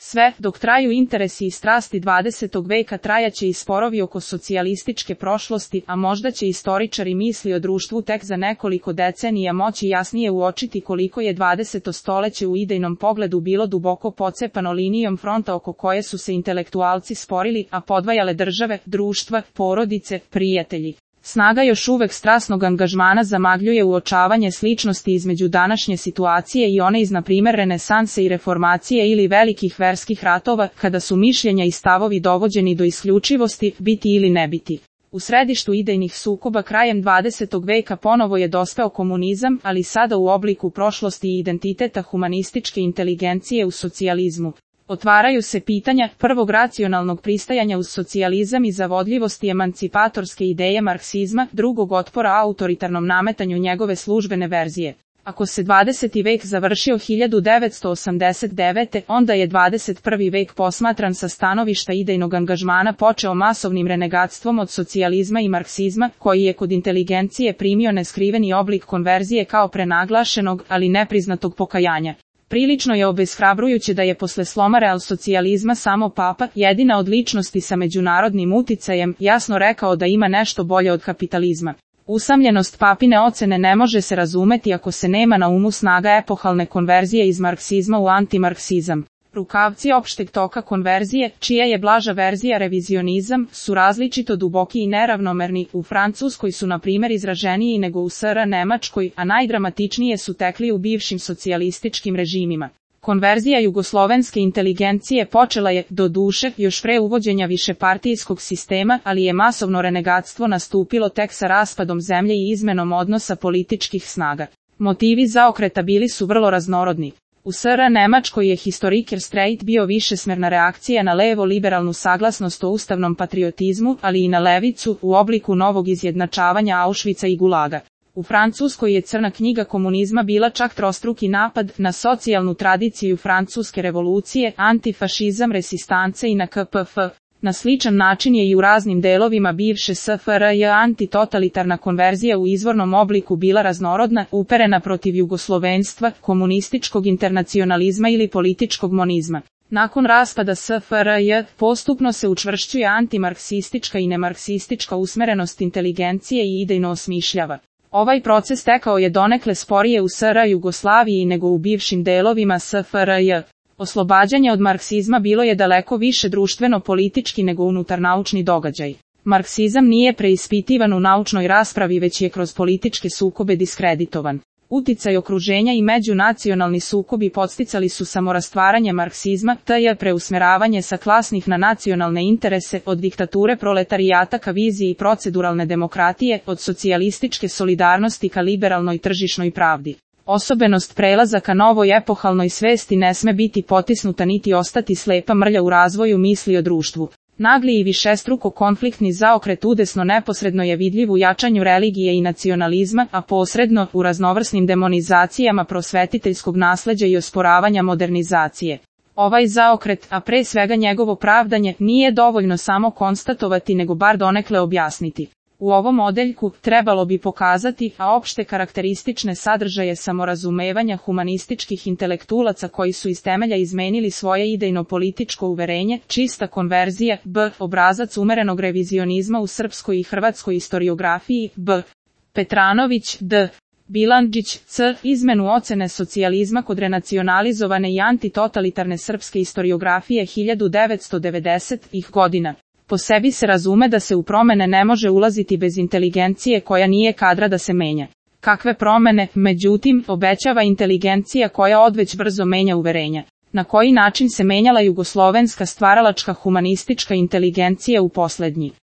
Sve, dok traju interesi i strasti 20. veka trajaće i sporovi oko socijalističke prošlosti, a možda će istoričari misli o društvu tek za nekoliko decenija moći jasnije uočiti koliko je 20. stoleće u idejnom pogledu bilo duboko pocepano linijom fronta oko koje su se intelektualci sporili, a podvajale države, društva, porodice, prijatelji. Snaga još uvek strasnog angažmana zamagljuje uočavanje sličnosti između današnje situacije i one iz na primer renesanse i reformacije ili velikih verskih ratova, kada su mišljenja i stavovi dovođeni do isključivosti, biti ili ne biti. U središtu idejnih sukoba krajem 20. veka ponovo je dospeo komunizam, ali sada u obliku prošlosti i identiteta humanističke inteligencije u socijalizmu. Otvaraju se pitanja prvog racionalnog pristajanja uz socijalizam i zavodljivosti emancipatorske ideje marksizma, drugog otpora autoritarnom nametanju njegove službene verzije. Ako se 20. vek završio 1989. onda je 21. vek posmatran sa stanovišta idejnog angažmana počeo masovnim renegatstvom od socijalizma i marksizma, koji je kod inteligencije primio neskriveni oblik konverzije kao prenaglašenog, ali nepriznatog pokajanja. Prilično je obeshrabrujuće da je posle sloma realsocijalizma samo Papa, jedina od ličnosti sa međunarodnim uticajem, jasno rekao da ima nešto bolje od kapitalizma. Usamljenost papine ocene ne može se razumeti ako se nema na umu snaga epohalne konverzije iz marksizma u antimarksizam. Rukavci opšteg toka konverzije, čija je blaža verzija revizionizam, su različito duboki i neravnomerni. U Francuskoj su na primjer izraženiji nego u SR Nemačkoj, a najdramatičnije su tekli u bivšim socijalističkim režimima. Konverzija jugoslovenske inteligencije počela je, do duše, još pre uvođenja višepartijskog sistema, ali je masovno renegatstvo nastupilo tek sa raspadom zemlje i izmenom odnosa političkih snaga. Motivi zaokreta bili su vrlo raznorodni. U SR Nemačkoj je historiker Streit bio višesmerna reakcija na levo-liberalnu saglasnost o ustavnom patriotizmu, ali i na levicu, u obliku novog izjednačavanja Auschwitza i Gulaga. U Francuskoj je crna knjiga komunizma bila čak trostruki napad na socijalnu tradiciju francuske revolucije, antifašizam, resistance i na KPF. Na sličan način je i u raznim delovima bivše SFRJ antitotalitarna konverzija u izvornom obliku bila raznorodna, uperena protiv jugoslovenstva, komunističkog internacionalizma ili političkog monizma. Nakon raspada SFRJ, postupno se učvršćuje antimarksistička i nemarksistička usmerenost inteligencije i idejno osmišljava. Ovaj proces tekao je donekle sporije u SR Jugoslaviji nego u bivšim delovima SFRJ. Oslobađanje od marksizma bilo je daleko više društveno-politički nego unutarnaučni događaj. Marksizam nije preispitivan u naučnoj raspravi već je kroz političke sukobe diskreditovan. Uticaj okruženja i međunacionalni sukobi podsticali su samorastvaranje marksizma, t.j. preusmeravanje sa klasnih na nacionalne interese, od diktature proletarijata ka viziji proceduralne demokratije, od socijalističke solidarnosti ka liberalnoj tržišnoj pravdi. Osobenost prelaza ka novoj epohalnoj svesti ne sme biti potisnuta niti ostati slepa mrlja u razvoju misli o društvu. Nagli i višestruko konfliktni zaokret udesno neposredno je vidljiv u jačanju religije i nacionalizma, a posredno u raznovrsnim demonizacijama prosvetiteljskog nasleđa i osporavanja modernizacije. Ovaj zaokret, a pre svega njegovo pravdanje, nije dovoljno samo konstatovati nego bar donekle objasniti. U ovom odeljku trebalo bi pokazati, a opšte karakteristične sadržaje samorazumevanja humanističkih intelektualaca koji su iz temelja izmenili svoje idejno-političko uverenje, čista konverzija, b. Obrazac umerenog revizionizma u srpskoj i hrvatskoj istoriografiji, b. Petranović, d. Bilandžić, c. Izmenu ocene socijalizma kod renacionalizovane i antitotalitarne srpske istoriografije 1990-ih godina. Po sebi se razume da se u promene ne može ulaziti bez inteligencije koja nije kadra da se menja. Kakve promene, međutim, obećava inteligencija koja odveć brzo menja uverenja? Na koji način se menjala jugoslovenska stvaralačka humanistička inteligencija u poslednji